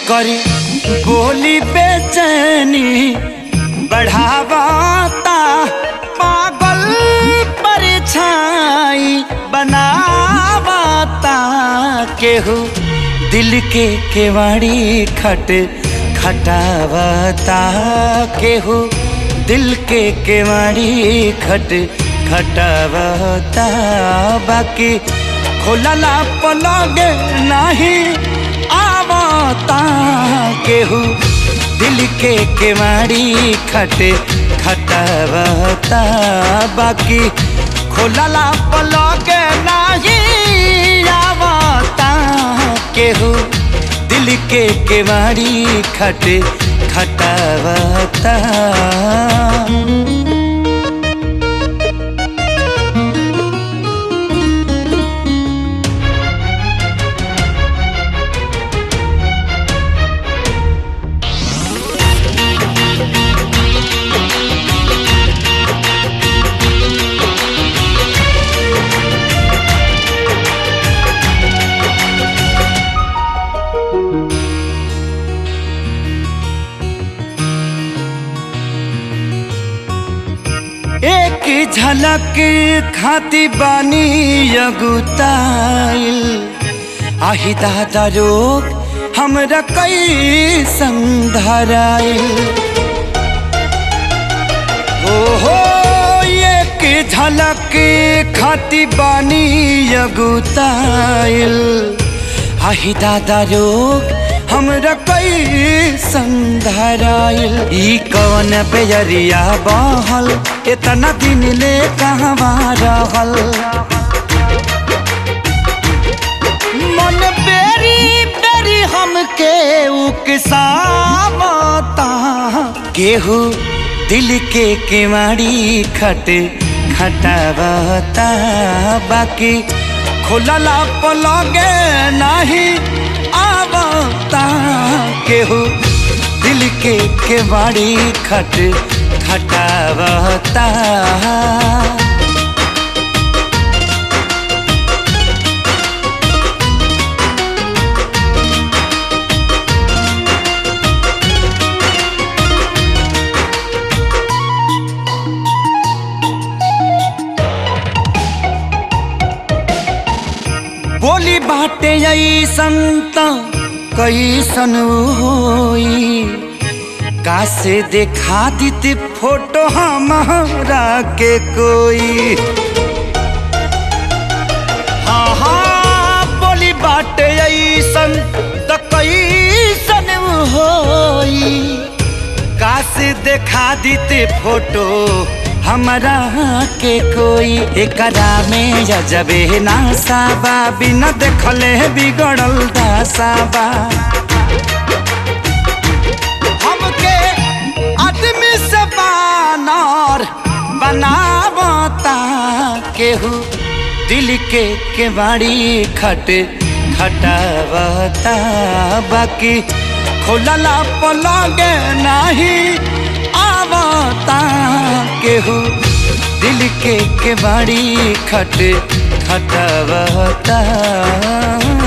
करी बोली बेचैनी बढ़ावाता पागल परछाई बनावाता केहू दिल के केवाड़ी खटावाता केहू दिल के केवाड़ी खटावाता बाकी खोलला पलगे नहीं आवता केहू दिल के केवाड़ी खटावाता बाकी खोलला पलगे नहीं आवता केहू दिल के केवाड़ी खटावाता। एक झलक खाती बानी अगुताइल आही दादा रोग हमरा कैसन धराइल हो एक झलक खाती बानी अगुताइल आही दादा रोग हमरा कैसन धराइल ई कौन बेजरिया बहल इतना दिन ले कहवा रहल मन बेरी बेरी हमके उकसावता केहू दिल के केवाड़ी खटावाता बाकी खोलला पलगे नहीं आवता केहू दिल के केवाड़ी खटावाता। बोली बाटे ऐसन त कैसन होई कासे देखा दीते फोटो हमारा के कोई हाँ बोली बाटे ऐसन त कैसन होई कासे देखा दीते फोटो हमरा के कोई एकरा में जबे नासाबा बिना देखले बिगड़ल दासाबा हमके आदमी से बानर बनावता केहू दिल के केवाड़ी खटावाता बाकी खोलला पलगे नहीं आवता केहू दिल के केवाड़ी खटावाता।